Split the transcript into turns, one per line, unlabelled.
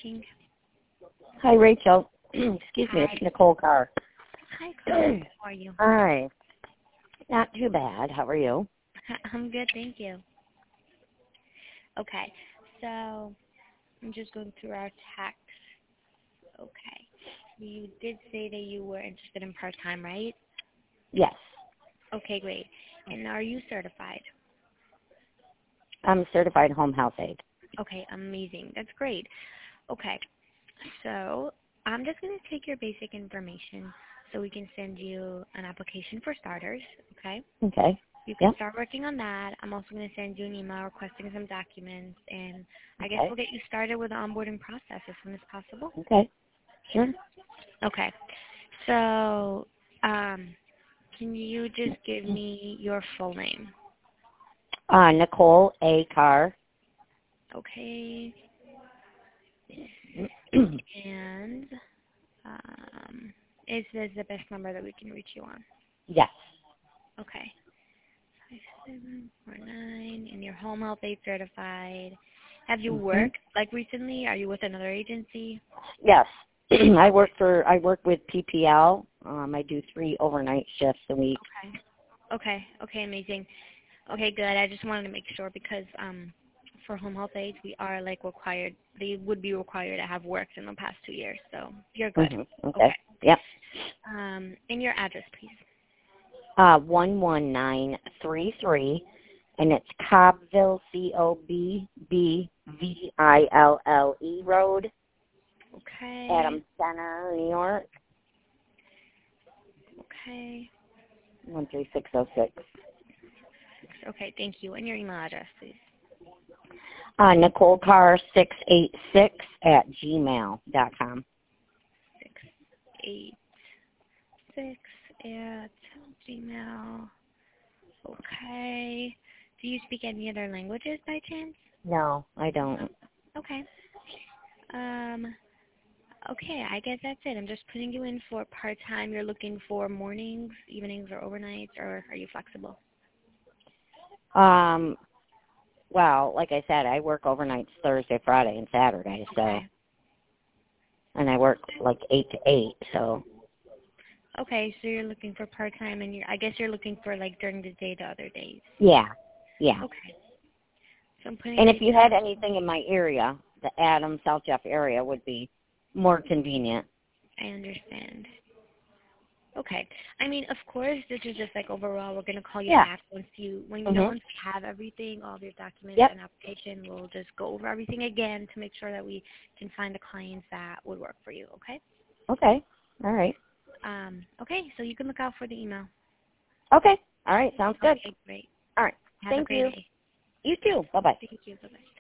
speaking.
Hi, Rachel. Excuse me,
Hi.
it's Nicole Carr.
Hi, Chloe. How are you?
Hi. Not too bad. How are you?
I'm good, thank you. Okay, so I'm just going through our text. Okay. You did say that you were interested in part-time, right?
Yes.
Okay, great. And are you certified?
I'm a certified home health aide.
Okay, amazing. That's great. Okay, so I'm just going to take your basic information so we can send you an application for starters, okay?
Okay.
You can
Yep.
start working on that. I'm also going to send you an email requesting some documents, and I guess
Okay.
we'll get you started with the onboarding process as soon as possible.
Okay. Sure.
Okay. So, can you just give me your full name?
Nicole A. Carr.
Okay. And is this the best number that we can reach you on?
Yes.
Okay. 5749, and you're home health aide certified. Have you
Mm-hmm.
worked like recently? Are you with another agency?
Yes. I work with PPL. I do 3 overnight shifts a week.
Okay, amazing. Okay, good. I just wanted to make sure because for home health aides we are like required. They would be required to have worked in the past 2 years, so you're good.
Mm-hmm. Okay.
Okay.
Yep.
And your address, please.
11933, and it's Cobbville, Cobbville Road,
Okay.
Adams Center, New York,
Okay.
13606.
Okay, thank you. And your email address, please.
Nicole Carr 686 at gmail.com.
686 at Gmail. Okay. Do you speak any other languages by chance?
No, I don't.
Okay. Okay, I guess that's it. I'm just putting you in for part-time. You're looking for mornings, evenings, or overnights, or are you flexible?
Well, like I said, I work overnights Thursday, Friday, and Saturday, so,
Okay.
and I work like 8 to 8, so.
Okay, so you're looking for part-time, and I guess you're looking for like during the day the other days.
Yeah, yeah.
Okay. So I'm putting
And if
these
you
down.
had anything in my area, the Adams, South Jeff area would be more convenient.
I understand. Okay. I mean, of course, this is just like overall. We're gonna call you
Yeah.
back once
Mhm.
once we have everything, all of your documents
Yep.
and application. We'll just go over everything again to make sure that we can find the clients that would work for you. Okay.
Okay. All right.
Okay. So you can look out for the email.
Okay. All right. Sounds good.
Okay. Great.
All right.
Have a
Thank
great
you.
day.
You too. Bye-bye.
Thank you. Bye bye.